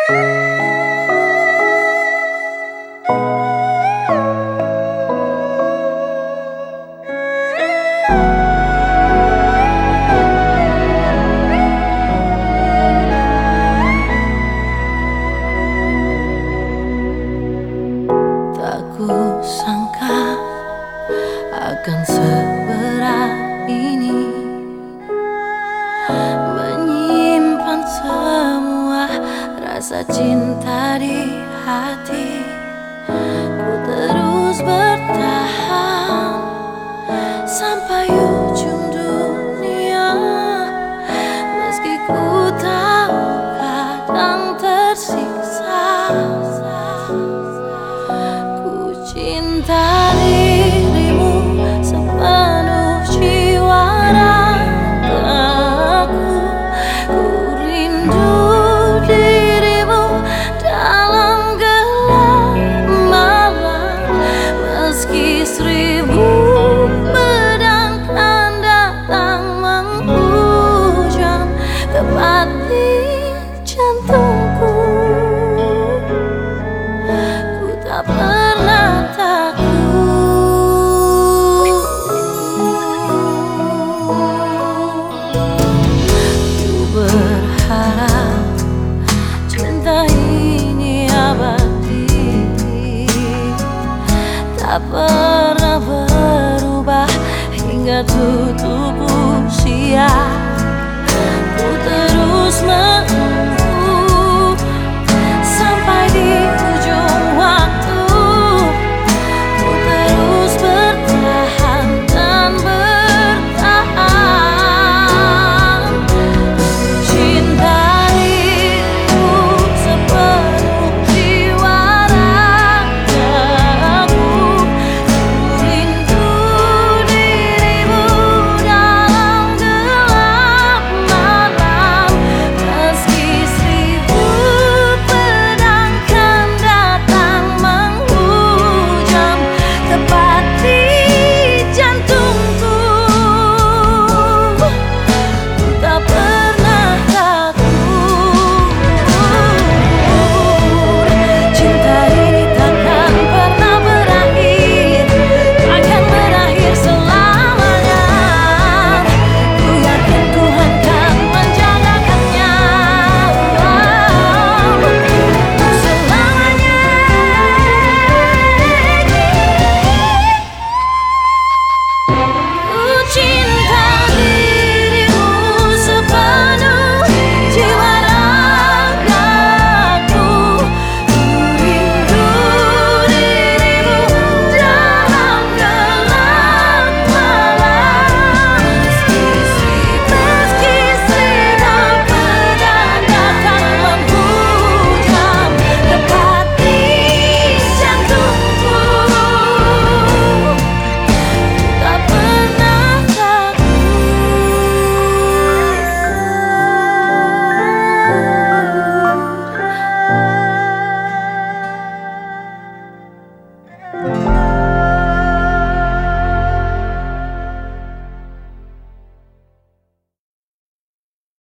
Tak kusangka akan seberat ini menyimpan semua rasa cinta di hati. Ku terus bertahan sampai ujung dunia, meski ku tahu kadang tersiksa. Ku cinta dirimu sepenuh jiwa ragaku. Ku rindu dirimu dalam gelap malam, meski seribu pedang kan datang menghujam tepat di jantungku. Ku tak pernah takut. Ku berharap cinta ini abadi, tak pernah berubah hingga tutup usia.